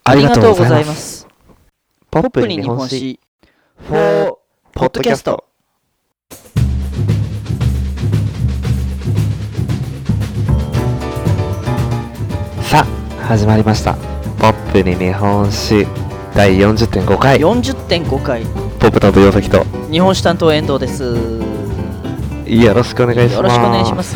ありがとうございます。 ポップに日本史 4ポッドキャスト。 さあ始まりました。ポップに日本史第 40.5 回。 40.5 回。 ポップ担当岩崎と日本史担当遠藤です。 よろしくお願いします。 よろしくお願いします。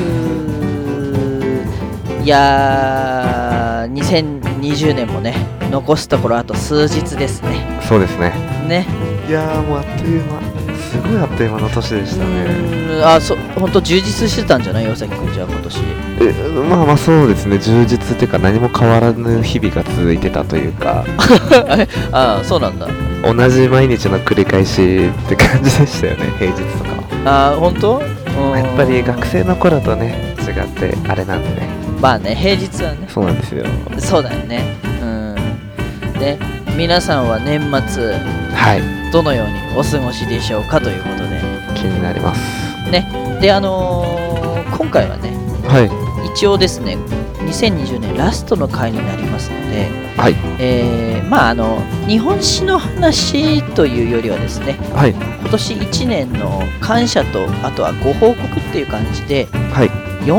いやー、2020年もね、残すところあと数日ですね。 そうですね。 ね。 いやーもうあっという間、すごいあっという間の年でしたね。 本当充実してたんじゃない岩崎くん、じゃあ今年。 まあそうですね。充実っていうか何も変わらぬ日々が続いてたというかそうなんだ。 同じ毎日の繰り返しって感じでしたよね、平日とかは。 本当？ やっぱり学生の頃とね違ってあれなんでね。 まあね、平日はね。 そうなんですよ。 そうだよね。で、皆さんは年末、 はい、 どのようにお過ごしでしょうかということで気になりますね。で、今回はね、 はい、 一応ですね、2020年ラストの回になりますので、 はい、 日本史の話というよりはですね、 はい、 今年1年の感謝と、あとはご報告っていう感じで、 はい、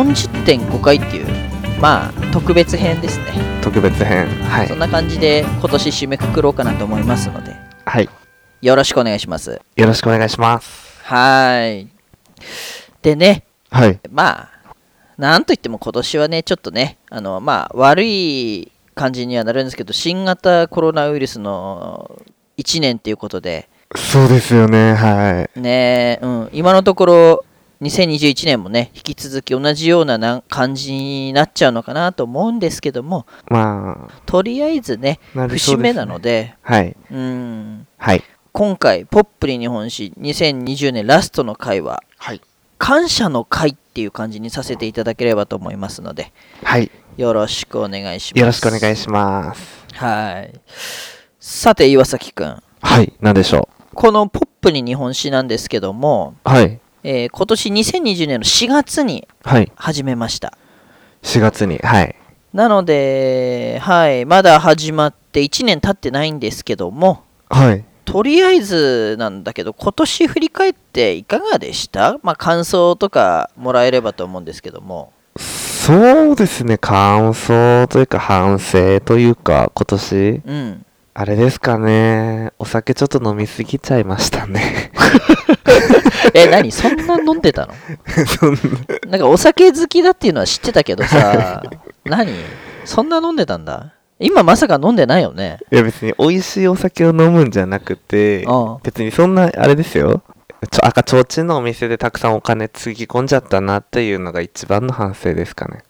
40.5 回っていう、まあ特別編ですね。 特別編、はい、 そんな感じで今年締めくくろうかなと思いますので、 はい、 よろしくお願いします。 よろしくお願いします。 はい。でね、 はい、 まあなんといっても今年はね、ちょっとね、悪い感じにはなるんですけど、新型コロナウイルスの1年っていうことで、 そうですよね。はい。 ね、今のところ2021年もね、引き続き同じような感じになっちゃうのかなと思うんですけども、 まあとりあえずね、節目なので、 はい、はい、 今回ポップに日本史2020年ラストの回は、 はい、 感謝の回っていう感じにさせていただければと思いますので、 はい、 よろしくお願いします。 よろしくお願いします。 はい。さて岩崎くん、 はい、何でしょう。このポップに日本史なんですけども、 はい、 今年2020年の4月に始めました。 4月に、はい。 なので、はい、まだ始まって1年経ってないんですけども、 はい。 とりあえずなんだけど、今年振り返っていかがでした？感想とかもらえればと思うんですけども。 そうですね、感想というか反省というか、今年、あれですかね、お酒ちょっと飲みすぎちゃいましたね。 何そんな飲んでたの？なんかお酒好きだっていうのは知ってたけどさ、そんな飲んでたんだ。今まさか飲んでないよね。 いや別に美味しいお酒を飲むんじゃなくて、別にそんなあれですよ。提灯のお店でたくさんお金つぎ込んじゃったなっていうのが一番の反省ですかね。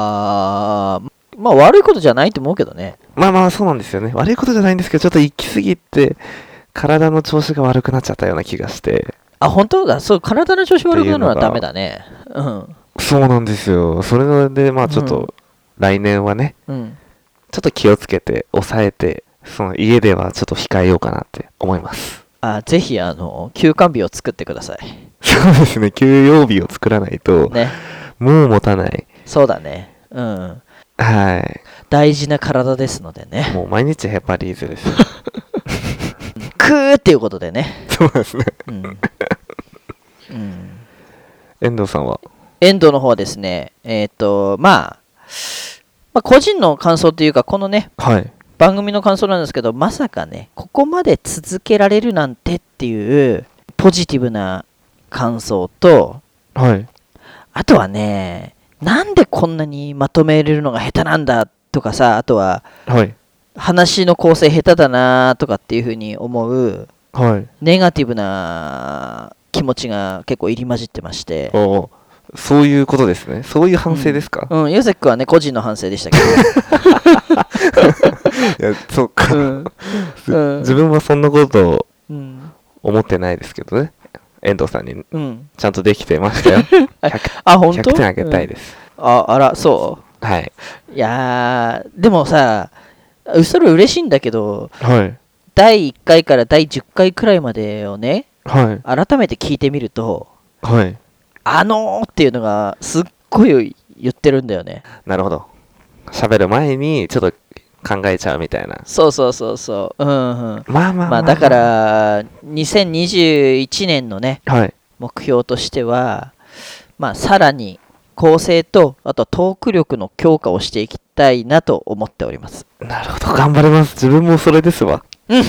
悪いことじゃないと思うけどね。 まあそうなんですよね。悪いことじゃないんですけど、ちょっと行き過ぎて体の調子が悪くなっちゃったような気がして。 本当だ。そう、体の調子悪くなるのはダメだね。 そうなんですよ。それでちょっと来年はね、ちょっと気をつけて抑えて、その家ではちょっと控えようかなって思います。 ぜひ休館日を作ってください。 そうですね、休養日を作らないと、ね、もう持たない。 そうだね。 はい。 大事な体ですのでね。 もう毎日ヘパリーゼです。 クーっていうことでね。 そうですね。遠藤さんは？ 遠藤の方はですね、個人の感想というか、このね、 はい、 番組の感想なんですけど、まさかね、ここまで続けられるなんてっていうポジティブな感想と、 はい、 あとはね、なんでこんなにまとめれるのが下手なんだとかさ、あとは、 はい、 話の構成下手だなとかっていう風に思う、 はい、 ネガティブな気持ちが結構入り混じってまして。 そういうことですね。そういう反省ですか？ ヨセクはね、個人の反省でしたけど。いや、そうか。自分はそんなことを思ってないですけどね。遠藤さんにちゃんとできてましたよ。 本当？ 100点あげたいです。 あら、そう？ はい。 いやー、でもさ、それ嬉しいんだけど、 はい、 第1回から第10回くらいまでをね、 はい、 改めて聞いてみると、 はい、 っていうのがすっごい言ってるんだよね。 なるほど。喋る前にちょっと考えちゃうみたいな。 そうそうそうそう。うんうん。 まあまあまあだから2021年のね、 はい。 目標としては、まあさらに構成とあとはトーク力の強化をしていきたいなと思っております。 なるほど、頑張ります。自分もそれですわ。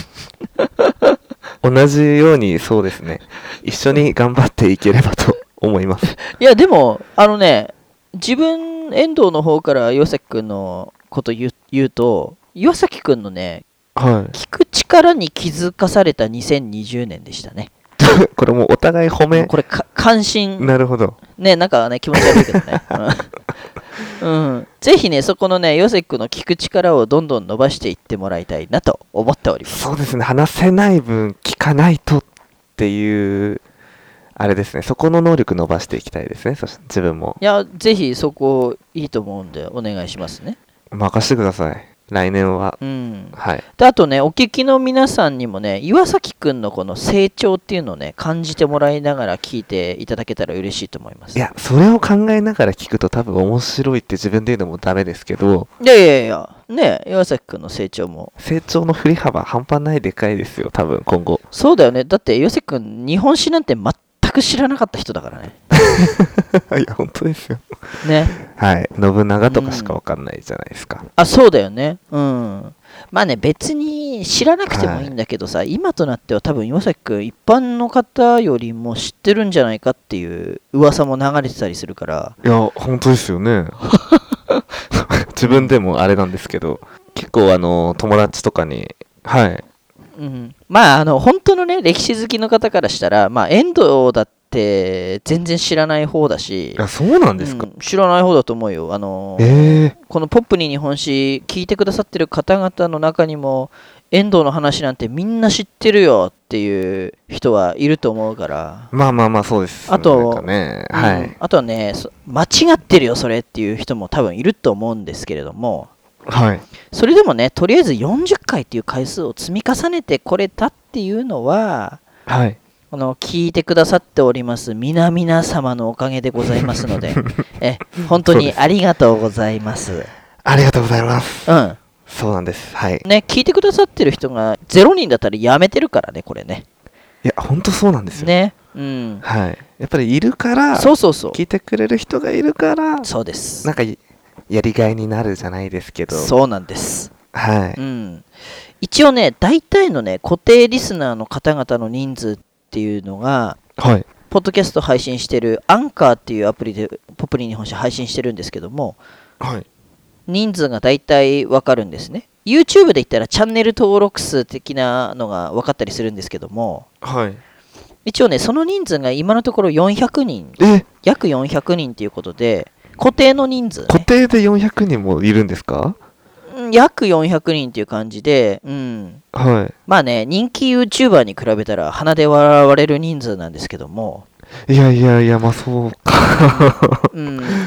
同じようにそうですね。一緒に頑張っていければと思います。 いやでも自分遠藤の方から岩崎くんのこと言うと、岩崎くんのね、 はい。 聞く力に気づかされた2020年でしたね。 これもうお互い褒め。 これ関心。 なるほど。 ね、なんかね、気持ち悪いけどね。うん。ぜひね、そこのね、岩崎くんの聞く力をどんどん伸ばしていってもらいたいなと思っております。 そうですね。話せない分聞かないとっていう、あれですね。そこの能力伸ばしていきたいですね。そして自分も。 いや、ぜひそこいいと思うんで、お願いしますね。 任せてください。来年は。 うん。 はい。 で、あとね、お聞きの皆さんにもね、岩崎くんのこの成長っていうのをね、感じてもらいながら聞いていただけたら嬉しいと思います。 いや、それを考えながら聞くと多分面白いって自分で言うのもダメですけど、 いやいやいや、ね、岩崎くんの成長も。 成長の振り幅半端ないでかいですよ、多分今後。 そうだよね。だって岩崎くん、日本史なんて全く知らなかった人だからね。 いや、本当ですよ。 ね。 はい。信長とかしかわかんないじゃないですか。 あ、そうだよね。うん。まあね、別に知らなくてもいいんだけどさ、今となっては多分岩崎くん、一般の方よりも知ってるんじゃないかっていう噂も流れてたりするから。 いや、本当ですよね。自分でもあれなんですけど、結構友達とかに、はい。 うん、まあ本当のね歴史好きの方からしたら、まあ、遠藤だって全然知らない方だし。 いや、そうなんですか。 知らない方だと思うよ。このポップに日本史聞いてくださってる方々の中にも遠藤の話なんてみんな知ってるよっていう人はいると思うから。 まあまあまあそうです、 あとね、はい。 あとはね、間違ってるよそれっていう人も多分いると思うんですけれども、 はい。 それでもね、とりあえず40回っていう回数を積み重ねてこれたっていうのは、 はい。 聞いてくださっております皆々様のおかげでございますので、本当にありがとうございます。 ありがとうございます。 うん。 そうなんです。はい。 ね、聞いてくださってる人が0人だったらやめてるからね、これね。 いや、本当そうなんですよ。 ね。うん。 はい。やっぱりいるから、 そうそうそう。 聞いてくれる人がいるから、 そうです。 なんか、やりがいになるじゃないですけど。 そうなんです。 はい。 うん。一応ね、大体のね、固定リスナーの方々の人数っていうのが、 はい。 ポッドキャスト配信してるアンカーっていうアプリでポップリン日本史配信してるんですけども、 はい。 人数が大体わかるんですね。YouTube で言ったらチャンネル登録数的なのが分かったりするんですけども、 はい。 一応ね、その人数が今のところ400人、約400人ということで、固定の人数、ね、 固定で400人もいるんですか？ 約400人っていう感じで、うん。 はい。 まあね、人気 YouTuber に比べたら鼻で笑われる人数なんですけども。 いやいやいや、まあそうか。 うん。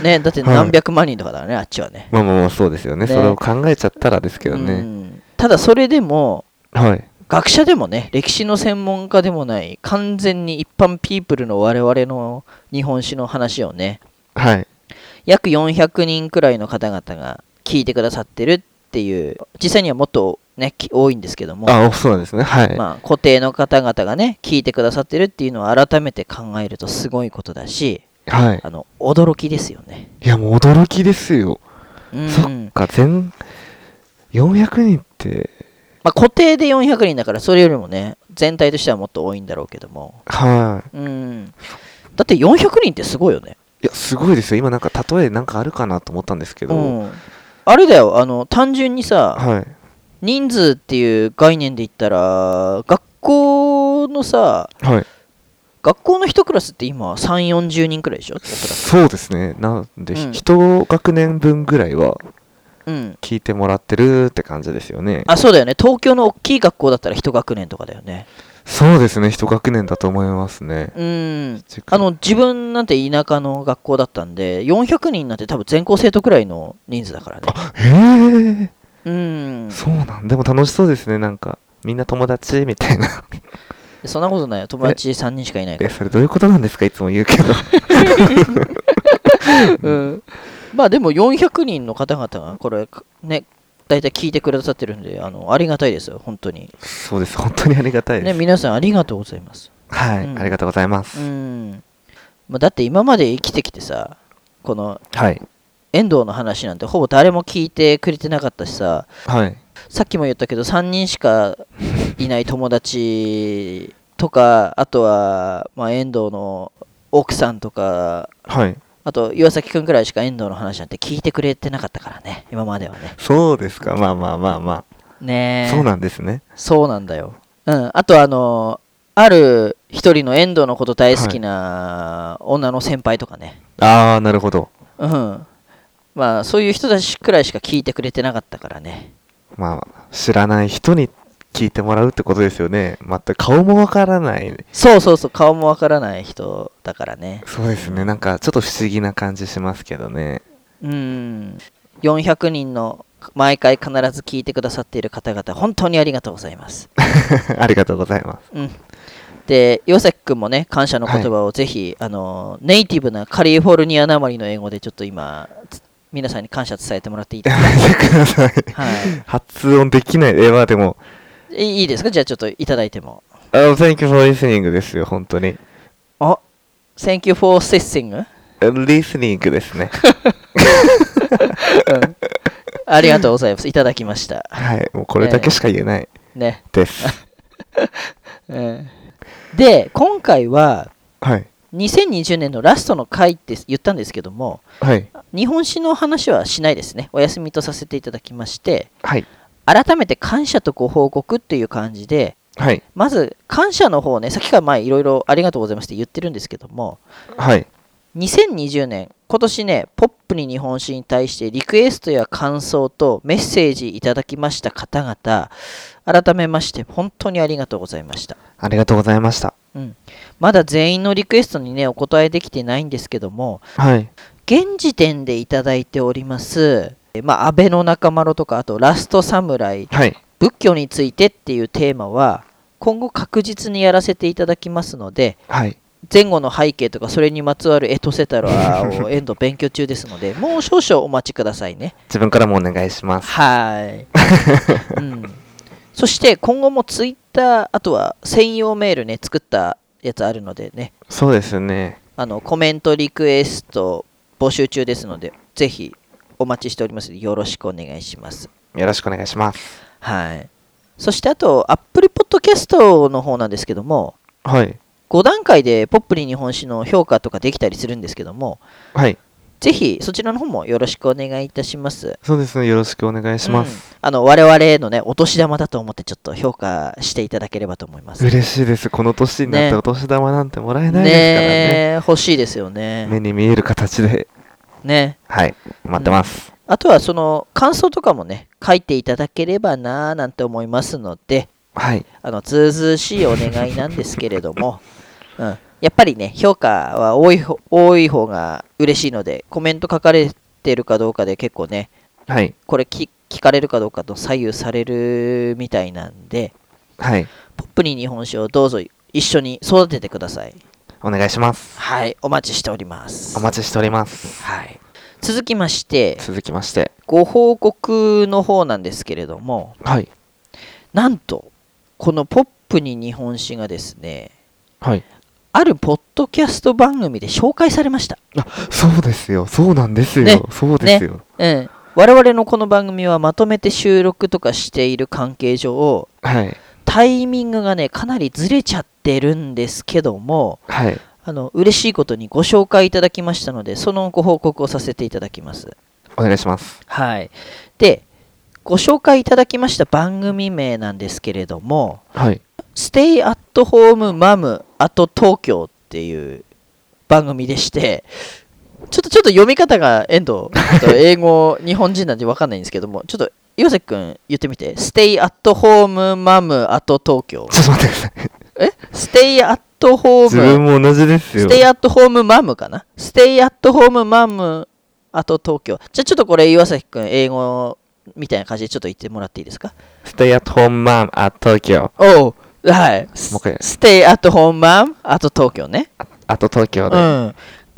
ね、だって何百万人とかだね、あっちはね。 まあまあまあそうですよね。それを考えちゃったらですけどね。 ただそれでも、 はい。 学者でもね、歴史の専門家でもない、完全に一般ピープルの我々の日本史の話をね、 はい。 約400人くらいの方々が聞いてくださってるっていう、実際にはもっとね、多いんですけども、 あ、そうなんですね。はい。 まあ、固定の方々がね、聞いてくださってるっていうのを改めて考えるとすごいことだし、 はい。 驚きですよね。 いや、もう驚きですよ。そっか、400人って、 まあ、固定で400人だから、それよりもね、全体としてはもっと多いんだろうけども。 はい。 だって400人ってすごいよね。 いや、すごいですよ。今なんか例えなんかあるかなと思ったんですけど。 あれだよ、単純にさ、 はい。 人数っていう概念で言ったら、学校のさ、 はい。 学校の一クラスって今3、40人くらいでしょ？ そうですね。なんで、一学年分ぐらいは、聞いてもらってるって感じですよね。 あ、そうだよね。東京の大きい学校だったら一学年とかだよね。 そうですね。一学年だと思いますね。 自分なんて田舎の学校だったんで、400人なんて多分全校生徒くらいの人数だからね。 あ、へえ。そうなん。でも楽しそうですね。なんか、みんな友達みたいな。 そんなことないよ。友達3人しかいないから。 それどういうことなんですか？いつも言うけど。 まあでも400人の方々がこれね、 大体聞いてくださってるんで、ありがたいですよ、本当に。 そうです、本当にありがたいです。 ね、皆さんありがとうございます。 はい、ありがとうございます。 だって今まで生きてきてさ、この、遠藤の話なんてほぼ誰も聞いてくれてなかったしさ、さっきも言ったけど3人しかいない友達とか、あとは、遠藤の奥さんとか、あと岩崎くんくらいしか遠藤の話なんて聞いてくれてなかったからね、今まではね。 そうですか、まあ。 ねえ。 そうなんですね。 そうなんだよ。あとある一人の遠藤のこと大好きな女の先輩とかね。 ああ、なるほど。 そういう人たちくらいしか聞いてくれてなかったからね。 知らない人に聞いてもらうってことですよね。全く顔もわからない。 そう、顔もわからない人だからね。 そうですね、なんかちょっと不思議な感じしますけどね。 400人の毎回必ず聞いてくださっている方々、本当にありがとうございます。 ありがとうございます。 で、岩崎くんもね、感謝の言葉をぜひ、ネイティブなカリフォルニアなまりの英語でちょっと今、皆さんに感謝伝えてもらっていいですか？ やめてください。発音できない。でも。 いいですか？じゃあちょっといただいても。 Thank you for listening ですよ、本当に。 Thank you for listening? Listening ですね。 ありがとうございます。いただきました。 もうこれだけしか言えない。です。 で、今回は、2020年のラストの回って言ったんですけども、日本史の話はしないですね。お休みとさせていただきまして、改めて感謝とご報告っていう感じで、まず感謝の方ね、さっきからいろいろありがとうございますって言ってるんですけども、2020年、今年ね、ポップに日本史に対してリクエストや感想とメッセージいただきました方々、改めまして本当にありがとうございました。 ありがとうございました。 まだ全員のリクエストにね、お答えできてないんですけども、現時点でいただいております、安倍の中丸とか、あとラストサムライ、仏教についてっていうテーマは、今後確実にやらせていただきますので、前後の背景とかそれにまつわるエトセタラを遠藤勉強中ですので、もう少々お待ちくださいね。 自分からもお願いします。 そして今後もツイッター、あとは専用メールね、作ったやつあるのでね。 そうですね。 コメントリクエスト募集中ですので、ぜひお待ちしておりますので、よろしくお願いします。 よろしくお願いします。 そしてあと、Apple Podcast の方なんですけども、5段階でポップに日本史の評価とかできたりするんですけども、ぜひそちらの方もよろしくお願いいたします。 そうですね、よろしくお願いします。 我々のね、お年玉だと思ってちょっと評価していただければと思います。 嬉しいです。この年になってお年玉なんてもらえないですからね。 欲しいですよね。 目に見える形で。待ってます。 あとはその感想とかもね、書いていただければなーなんて思いますので、ずうずうしいお願いなんですけれども、やっぱりね、評価は多い方が嬉しいので、コメント書かれてるかどうかで結構ね、これ聞かれるかどうかと左右されるみたいなんで、ポップに日本史をどうぞ一緒に育ててください。 お願いします。 お待ちしております。 お待ちしております。 続きまして、ご報告の方なんですけれども、なんと、このポップに日本史がですね、あるポッドキャスト番組で紹介されました。 そうですよ。そうなんですよ。そうですよ。 我々のこの番組はまとめて収録とかしている関係上、タイミングがね、かなりずれちゃってるんですけども、嬉しいことにご紹介いただきましたので、そのご報告をさせていただきます。 お願いします。 で、ご紹介いただきました番組名なんですけれども、Stay at Home Mom at Tokyo っていう番組でして、ちょっと読み方が遠藤、英語、日本人なんで分かんないんですけども、ちょっと岩崎くん言ってみて。Stay at Home Mom at Tokyo。 ちょっと待ってください。 Stay at Home。 自分も同じですよ。 Stay at Home Mom かな ?Stay at Home Mom at Tokyo。じゃあちょっとこれ岩崎くん英語みたいな感じでちょっと言ってもらっていいですか？ Stay at Home Mom at Tokyo。 Stay at Home Mom at Tokyo ね。 あと東京で。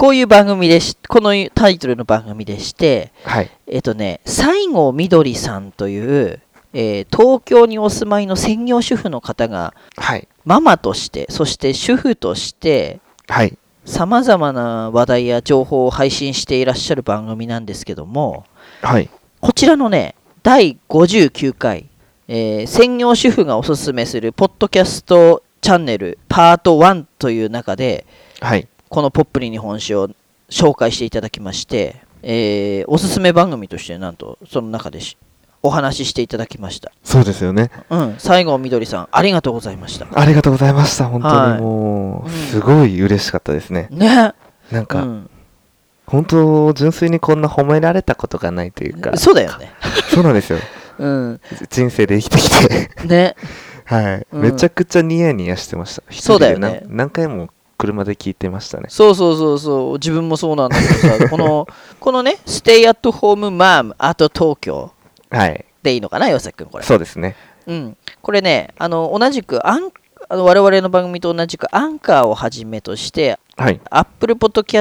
こういう番組でこのタイトルの番組でして、 はい。 西郷みどりさんという、東京にお住まいの専業主婦の方が、 はい。 ママとして、そして主婦として、 はい。 さまざまな話題や情報を配信していらっしゃる番組なんですけども、 はい。 こちらのね、第59回、専業主婦がおすすめするポッドキャストチャンネルパート1という中で、 はい。 このポップリ日本史を紹介していただきまして、おすすめ番組としてなんとその中でお話ししていただきました。 そうですよね。 西郷みどりさんありがとうございました。 ありがとうございました。本当にもう、すごい嬉しかったですね。 ね。 なんか、本当純粋にこんな褒められたことがないというか。 そうだよね。 そうなんですよ。人生で生きてきてね。 はい、めちゃくちゃニヤニヤしてました。 そうだよね。 何回も車で聞いてましたね。 そう自分もそうなんだけどさ、このね、Stay at Home Mom at Tokyo でいいのかな、岩崎くん、これ。 そうですね。 これね、同じく我々の番組と同じくアンカーをはじめとして、Apple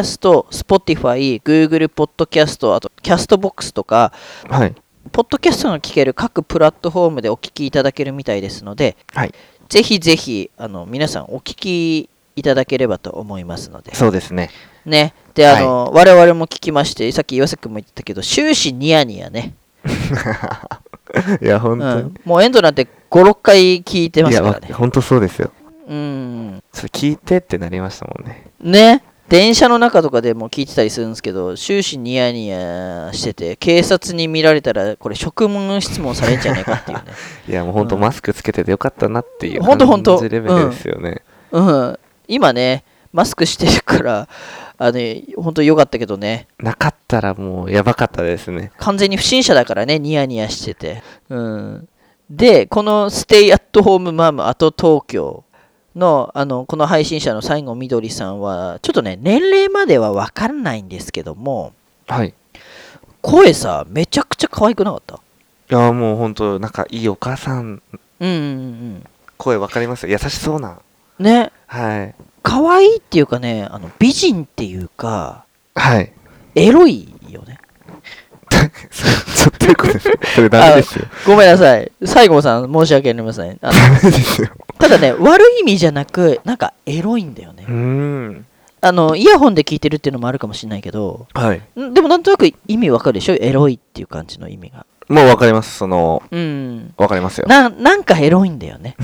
Podcast、Spotify、Google Podcast、あとキャストボックスとか、ポッドキャストが聞ける各プラットフォームでお聞きいただけるみたいですので、ぜひぜひ皆さんお聞きいただければと思いますので。 そうですね。 ね。で、我々も聞きまして、さっき岩崎君も言ったけど、終始ニヤニヤね。 いや、本当に。 もうエンドなんて5、6回聞いてますからね。 いや、本当そうですよ。聞いてってなりましたもんね。 ね。電車の中とかでも聞いてたりするんですけど、終始ニヤニヤしてて、警察に見られたら、これ、職務質問されんじゃないかっていうね。 いや、もう本当、マスクつけててよかったなっていう感じレベルですよね。 今ね、マスクしてるから、本当よかったけどね。 なかったらもうやばかったですね。 完全に不審者だからね、ニヤニヤしてて。で、この Stay at Home Mom at Tokyoの、この配信者の西郷みどりさんは、ちょっとね、年齢までは分からないんですけども、声さ、めちゃくちゃ可愛くなかった？ いや、もう本当、なんかいいお母さん。声分かりますよ。優しそうな。 ね。可愛いっていうかね、美人っていうか、エロいよね。 ちょっということですね。それダメですよ。 ごめんなさい。西郷さん、申し訳ありません。 ダメですよ。 ただね、悪い意味じゃなく、なんかエロいんだよね。イヤホンで聞いてるっていうのもあるかもしれないけど、でもなんとなく意味わかるでしょ？エロいっていう感じの意味が。 もうわかります。わかりますよ。 なんかエロいんだよね。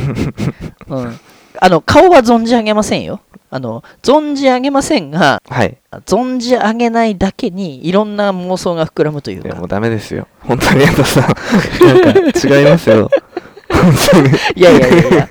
顔は存じ上げませんよ。存じ上げませんが、存じ上げないだけにいろんな妄想が膨らむというか。 もうダメですよ。本当になんか違いますよ。 いや、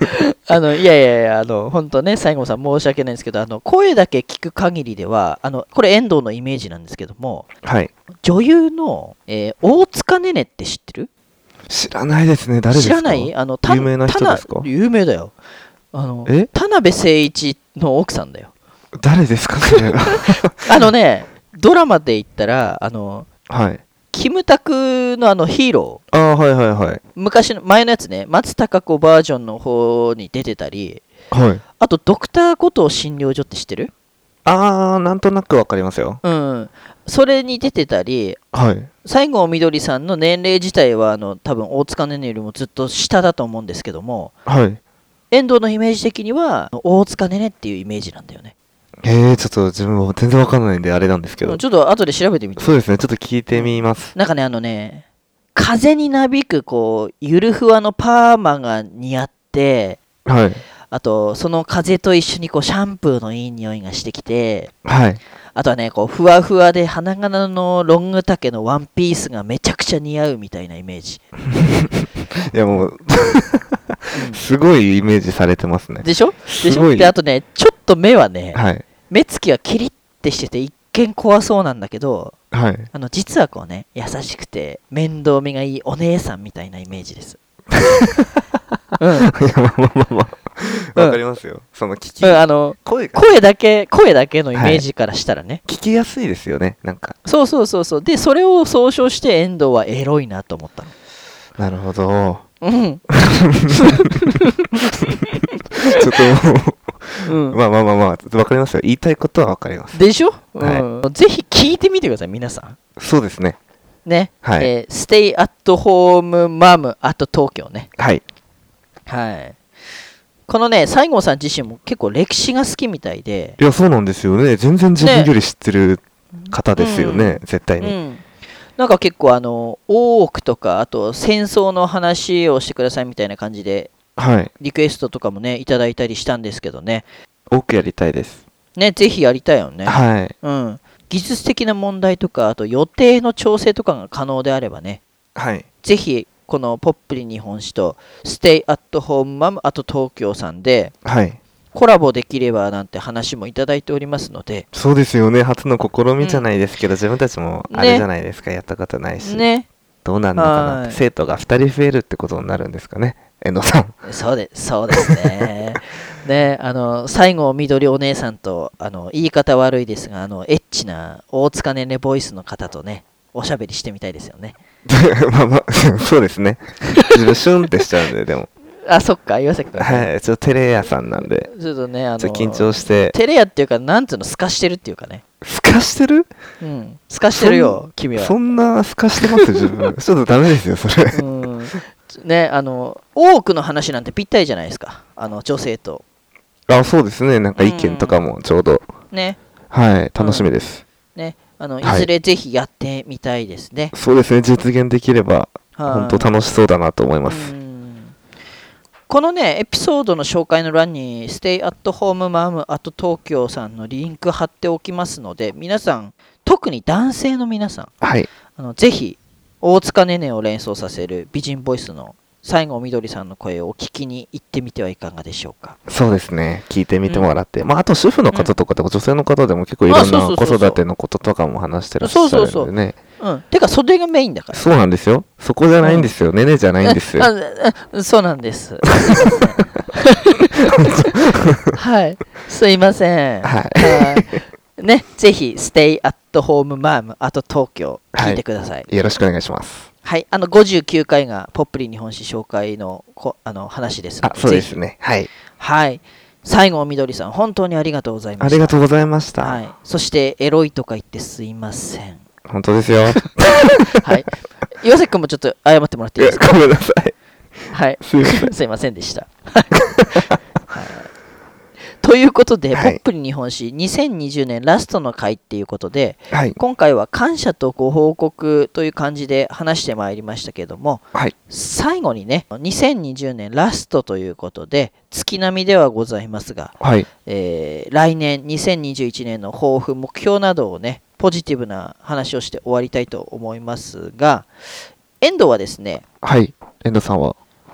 本当ね、西郷さん申し訳ないんですけど、声だけ聞く限りでは、これ遠藤のイメージなんですけども、女優の、大塚寧々って知ってる？ 知らないですね。誰ですか？知らない？有名な人ですか？ 有名だよ。田辺誠一の奥さんだよ。 誰ですかそれは。ドラマで言ったら、キムタクのヒーロー。昔の前のやつね、松たか子バージョンの方に出てたり、あとドクターコトー診療所って知ってる？ なんとなくわかりますよ。 それに出てたり、西郷みどりさんの年齢自体は多分大塚寧々よりもずっと下だと思うんですけども、遠藤のイメージ的には大塚寧々っていうイメージなんだよね。 ちょっと自分も全然わかんないんであれなんですけど。 ちょっと後で調べてみて。 そうですね、ちょっと聞いてみます。 なんかね、風になびくゆるふわのパーマが似合って、あとその風と一緒にシャンプーのいい匂いがしてきて、あとはね、ふわふわで花柄のロング丈のワンピースがめちゃくちゃ似合うみたいなイメージ。 いやもうすごいイメージされてますね。 でしょ？で、あとね、ちょっと目はね、目つきはキリッてしてて一見怖そうなんだけど、実は優しくて面倒見がいいお姉さんみたいなイメージです。 わかりますよ。その声だけのイメージからしたらね、 聞きやすいですよね。なんか。 そう。で、それを総称して遠藤はエロいなと思ったの。 なるほど。ちょっともうまあまあまあまあ、わかりますよ。言いたいことはわかります。 でしょ、 はぜひ聞いてみてください、皆さん。 そうですね。 ね。 はい。 ステイアットホームマムアット東京ね。 はい。 はい。このね、西郷さん自身も結構歴史が好きみたいで。 いや、そうなんですよね。全然自分より知ってる方ですよね、絶対に。 なんか結構大奥とか、あと戦争の話をしてくださいみたいな感じで、 はい。 リクエストとかもね、いただいたりしたんですけどね。 多くやりたいです。 ね、ぜひやりたいよね。 はい。 技術的な問題とか、あと予定の調整とかが可能であればね、 はい。 ぜひ、このポップリ日本史と、ステイアットホームマムあと東京さんで、 はい。 コラボできればなんて話もいただいておりますので。 そうですよね。初の試みじゃないですけど、自分たちもあれじゃないですか、やったことないし。 ね。 どうなるのかなって。生徒が2人増えるってことになるんですかね、遠藤さん。 そうですね。ね、西郷みどりお姉さんと、言い方悪いですが、エッチな大塚ねねボイスの方とね、おしゃべりしてみたいですよね。 まあまあ、そうですね。自分シュンってしちゃうんで、でも。 あ、そっか、岩崎君、ね。 はい、ちょっとテレ屋さんなんで。 ちょっとね、 ちょっと緊張して。 テレ屋っていうか、なんつうの、透かしてるっていうかね。 透かしてる？ 透かしてるよ、君は。 そんな透かしてます自分。ちょっとダメですよ、それ。 ね、多くの話なんてぴったりじゃないですか、女性と。 あ、そうですね、なんか意見とかもちょうど。 ね。 はい、楽しみです。 ね、いずれぜひやってみたいですね。 そうですね、実現できれば、本当楽しそうだなと思います。 このね、エピソードの紹介の欄に、Stay at Home Mom at Tokyo さんのリンク貼っておきますので、皆さん、特に男性の皆さん、 はい、 ぜひ、大塚ねねを連想させる美人ボイスの西郷みどりさんの声を聞きに行ってみてはいかがでしょうか。 そうですね、聞いてみてもらって、まあ、あと主婦の方とかでも女性の方でも結構いろんな子育てのこととかも話してらっしゃるんでね。 てか、それがメインだから。 そうなんですよ。そこじゃないんですよ。ねねじゃないんですよ。 そうなんです。はい。すいません。 はい。 ね、ぜひ、Stay at Home Mom あと東京、聞いてください。 よろしくお願いします。 はい、59回がポップリ日本史紹介の話ですので。 そうですね。はい。 はい。西郷みどりさん、本当にありがとうございました。 ありがとうございました。 はい。そして、エロいとか言ってすいません。 本当ですよ。 はい。岩崎君もちょっと謝ってもらっていいですか？ ごめんなさい。 はい。すいませんでした。はい。ということで、ポップリ日本史2020年ラストの回っていうことで、今回は感謝とご報告という感じで話してまいりましたけれども、最後にね、2020年ラストということで、月並みではございますが、来年2021年の抱負、目標などをね、ポジティブな話をして終わりたいと思いますが、遠藤はですね、 遠藤さんは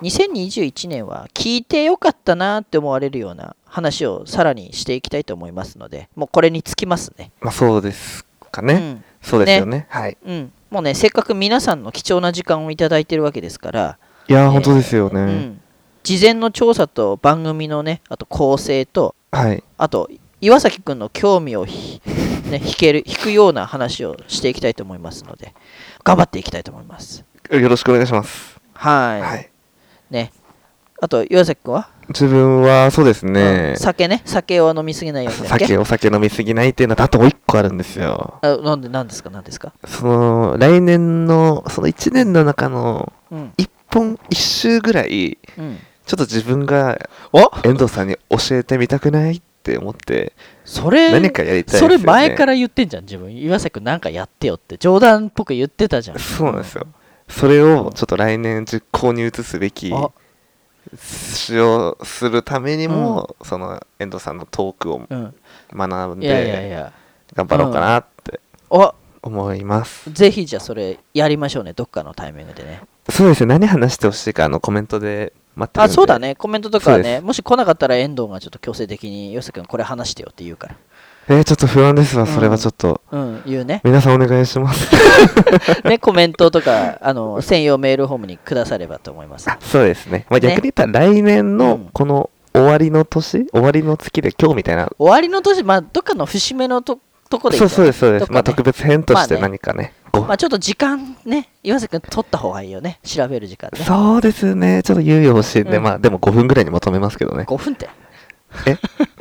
2021年は聞いてよかったなって思われるような話をさらにしていきたいと思いますので、もうこれにつきますね。 まあそうですかね。そうですよね。はい。 もうね、せっかく皆さんの貴重な時間をいただいてるわけですから、 いや、本当ですよね。 事前の調査と番組のね、あと構成と、あと岩崎くんの興味を引くような話をしていきたいと思いますので、頑張っていきたいと思います。 よろしくお願いします。 はい。ね。あと、岩崎くんは？ 自分はそうですね。 酒を飲みすぎないように。 お酒飲みすぎないっていうのと、あともう一個あるんですよ。 何ですか？ 来年の、その1年の中の、1周ぐらい、ちょっと自分が、遠藤さんに教えてみたくないって思って、何かやりたいですよね。 それ前から言ってんじゃん、自分。岩崎くんなんかやってよって、冗談っぽく言ってたじゃん。 そうなんですよ。それをちょっと来年実行に移すべき使用するためにも、その遠藤さんのトークを学んで頑張ろうかなって思います。 ぜひじゃあそれやりましょうね、どっかのタイミングでね。 そうですね、何話してほしいかコメントで待ってるんで。 そうだね、コメントとかね、もし来なかったら遠藤がちょっと強制的に岩崎君これ話してよって言うから。 ちょっと不安ですわ、それはちょっと。 言うね。 皆さんお願いします。 ね、コメントとか、専用メールフォームにくださればと思います。 そうですね。まあ、逆に言ったら来年のこの終わりの年、終わりの月で今日みたいな。 終わりの年、まあ、どっかの節目のとこでいいんじゃない？ そうです、そうです。まあ、特別編として何かね。 まあ、ちょっと時間ね、岩崎君取った方がいいよね。調べる時間ね。 そうですね。ちょっと猶予欲しいんで、まあ、でも5分ぐらいにまとめますけどね。 5分って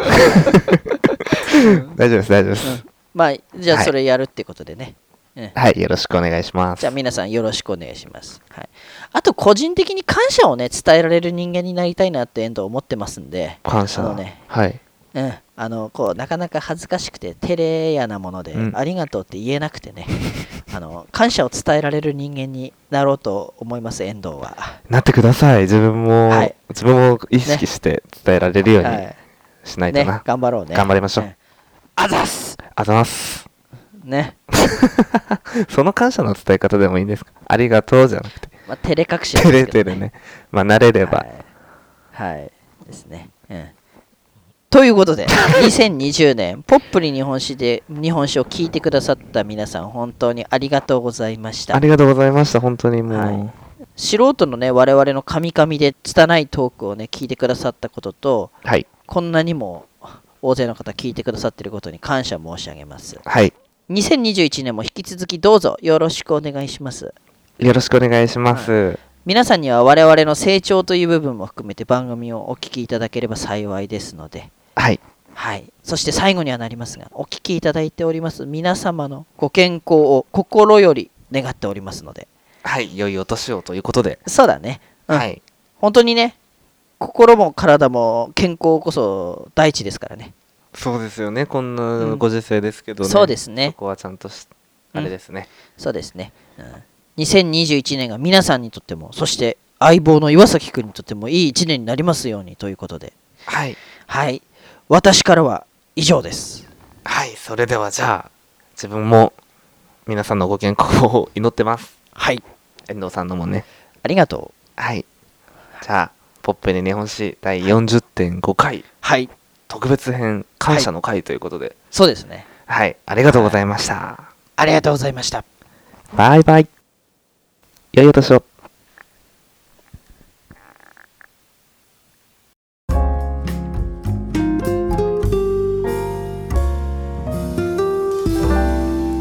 大丈夫です大丈夫です、 まあじゃあそれやるってことでね、 はい、よろしくお願いします。 じゃあ皆さんよろしくお願いします。はい、あと個人的に感謝をね伝えられる人間になりたいなって遠藤思ってますんで、 感謝ね、 はい。 こうなかなか恥ずかしくて照れ屋なもので、ありがとうって言えなくてね感謝を伝えられる人間になろうと思います。遠藤はなってください。自分も意識して伝えられるようにしないとな、 頑張ろうね。 頑張りましょう。 あざすあざますねその感謝の伝え方でもいいんですか？ありがとうじゃなくて、 照れ隠し照れてるね。まあ慣れればはいですね。ということで、2020年、ポップに日本史を聞いてくださった皆さん、本当にありがとうございました。 ありがとうございました、本当にもう。素人のね、我々のカミカミで拙いトークをね、聞いてくださったことと、こんなにも大勢の方聞いてくださっていることに感謝申し上げます。2021年も引き続きどうぞよろしくお願いします。 よろしくお願いします。 皆さんには我々の成長という部分も含めて番組をお聞きいただければ幸いですので、そして最後にはなりますが、お聞きいただいております皆様のご健康を心より願っておりますので、 良いお年をということで。 そうだね、本当にね、心も体も健康こそ第一ですからね。 そうですよね、こんなご時世ですけどね、 そうですね、 そこはちゃんとあれですね、 そうですね、2021年が皆さんにとっても、そして相棒の岩崎くんにとってもいい1年になりますようにということで、私からは以上です。 それではじゃあ自分も皆さんのご健康を祈ってます。遠藤さんのもね、 ありがとう。 じゃあポップに日本史第 40.5 回、特別編感謝の回ということで、 そうですね、 ありがとうございました。 ありがとうございました。 バイバイ。良いお年を。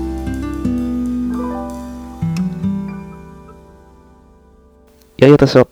良いお年を。